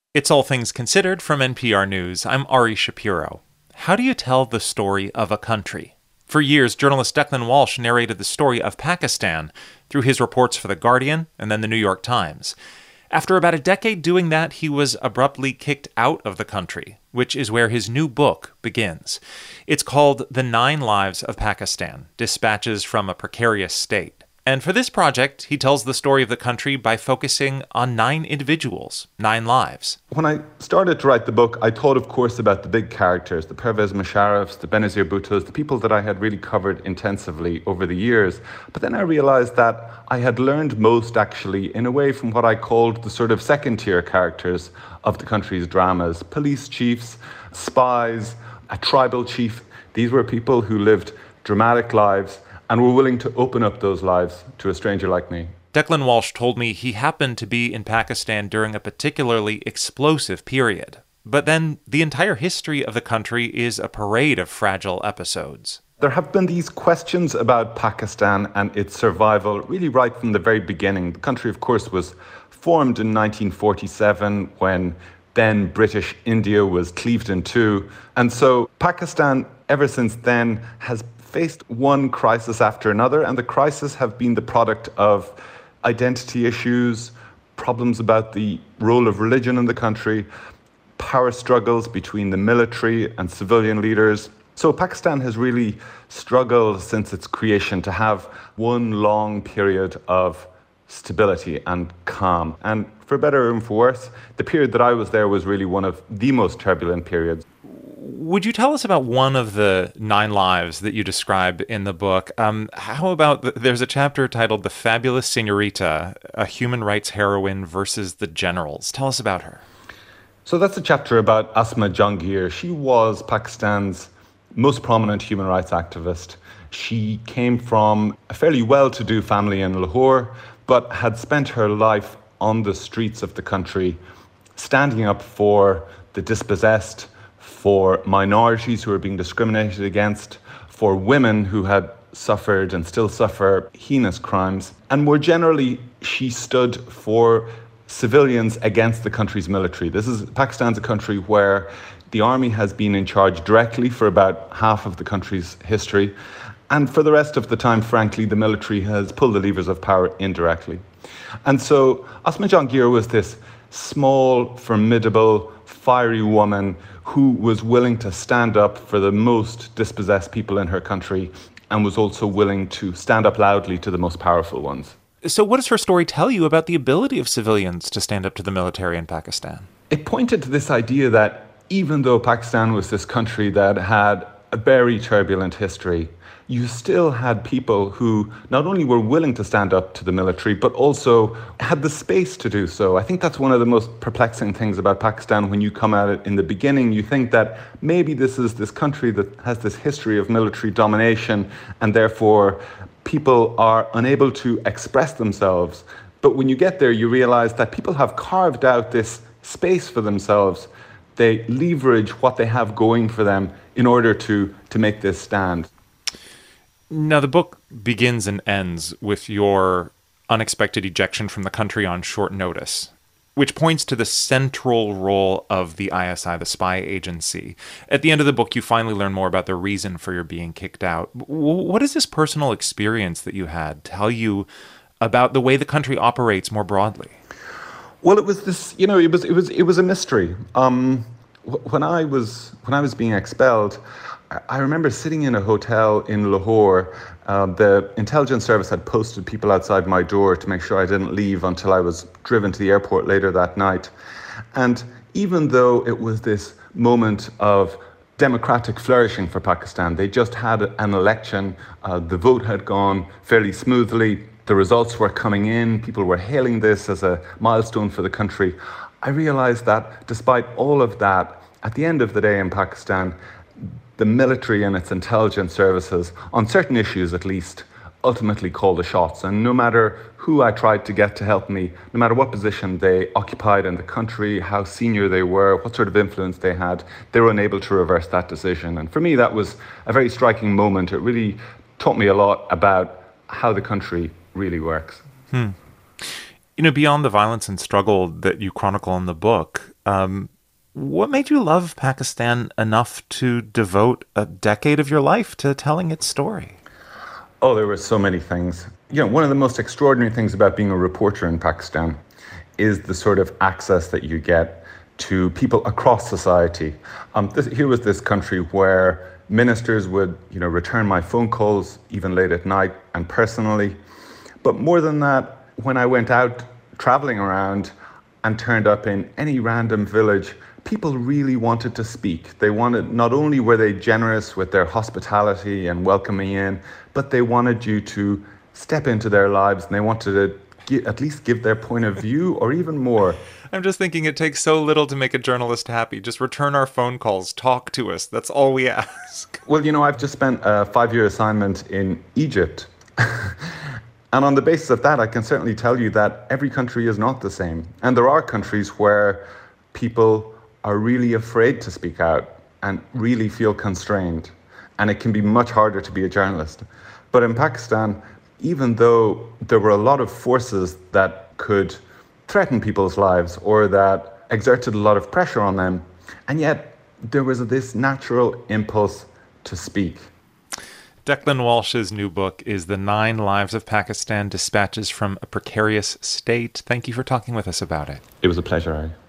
It's All Things Considered from NPR News. I'm Ari Shapiro. How do you tell the story of a country? For years, journalist Declan Walsh narrated the story of Pakistan through his reports for The Guardian and then The New York Times. After about a decade doing that, he was abruptly kicked out of the country, which is where his new book begins. It's called The 9 Lives of Pakistan, Dispatches from a Precarious State. And for this project, he tells the story of the country by focusing on 9 individuals, 9 lives. When I started to write the book, I thought, of course, about the big characters, the Pervez Musharrafs, the Benazir Bhuttos, the people that I had really covered intensively over the years. But then I realized that I had learned most, actually, in a way from what I called the sort of second-tier characters of the country's dramas. Police chiefs, spies, a tribal chief. These were people who lived dramatic lives and were willing to open up those lives to a stranger like me. Declan Walsh told me he happened to be in Pakistan during a particularly explosive period. But then the entire history of the country is a parade of fragile episodes. There have been these questions about Pakistan and its survival really right from the very beginning. The country, of course, was formed in 1947 when then British India was cleaved in two. And so Pakistan, ever since then, has faced one crisis after another, and the crises have been the product of identity issues, problems about the role of religion in the country, power struggles between the military and civilian leaders. So Pakistan has really struggled since its creation to have one long period of stability and calm. And for better and for worse, the period that I was there was really one of the most turbulent periods. Would you tell us about one of the 9 lives that you describe in the book? How about, there's a chapter titled The Fabulous Senorita, a human rights heroine versus the generals. Tell us about her. So that's a chapter about Asma Jahangir. She was Pakistan's most prominent human rights activist. She came from a fairly well-to-do family in Lahore, but had spent her life on the streets of the country, standing up for the dispossessed, for minorities who were being discriminated against, for women who had suffered and still suffer heinous crimes. And more generally, she stood for civilians against the country's military. Pakistan's a country where the army has been in charge directly for about half of the country's history. And for the rest of the time, frankly, the military has pulled the levers of power indirectly. And so Asma Jahangir was this small, formidable, fiery woman who was willing to stand up for the most dispossessed people in her country and was also willing to stand up loudly to the most powerful ones. So what does her story tell you about the ability of civilians to stand up to the military in Pakistan? It pointed to this idea that even though Pakistan was this country that had a very turbulent history, you still had people who not only were willing to stand up to the military, but also had the space to do so. I think that's one of the most perplexing things about Pakistan. When you come at it in the beginning, you think that maybe this is this country that has this history of military domination, and therefore people are unable to express themselves. But when you get there, you realize that people have carved out this space for themselves. They leverage what they have going for them in order to make this stand. Now, the book begins and ends with your unexpected ejection from the country on short notice, which points to the central role of the ISI, the spy agency. At the end of the book, you finally learn more about the reason for your being kicked out. What does this personal experience that you had tell you about the way the country operates more broadly? Well, it was this, it was a mystery. When I was being expelled, I remember sitting in a hotel in Lahore. The intelligence service had posted people outside my door to make sure I didn't leave until I was driven to the airport later that night. And even though it was this moment of democratic flourishing for Pakistan, they just had an election, the vote had gone fairly smoothly, the results were coming in, people were hailing this as a milestone for the country. I realized that despite all of that, at the end of the day in Pakistan, the military and its intelligence services, on certain issues at least, ultimately call the shots. And no matter who I tried to get to help me, no matter what position they occupied in the country, how senior they were, what sort of influence they had, they were unable to reverse that decision. And for me, that was a very striking moment. It really taught me a lot about how the country really works. Beyond the violence and struggle that you chronicle in the book, what made you love Pakistan enough to devote a decade of your life to telling its story? Oh, there were so many things. One of the most extraordinary things about being a reporter in Pakistan is the sort of access that you get to people across society. Here was this country where ministers would, return my phone calls even late at night and personally. But more than that, when I went out traveling around and turned up in any random village, people really wanted to speak. They wanted, not only were they generous with their hospitality and welcoming in, but they wanted you to step into their lives and they wanted to at least give their point of view or even more. I'm just thinking it takes so little to make a journalist happy. Just return our phone calls, talk to us. That's all we ask. Well, I've just spent a 5-year assignment in Egypt. And on the basis of that, I can certainly tell you that every country is not the same. And there are countries where people are really afraid to speak out and really feel constrained. And it can be much harder to be a journalist. But in Pakistan, even though there were a lot of forces that could threaten people's lives or that exerted a lot of pressure on them, and yet there was this natural impulse to speak. Declan Walsh's new book is The 9 Lives of Pakistan: Dispatches from a Precarious State. Thank you for talking with us about it. It was a pleasure, Ari.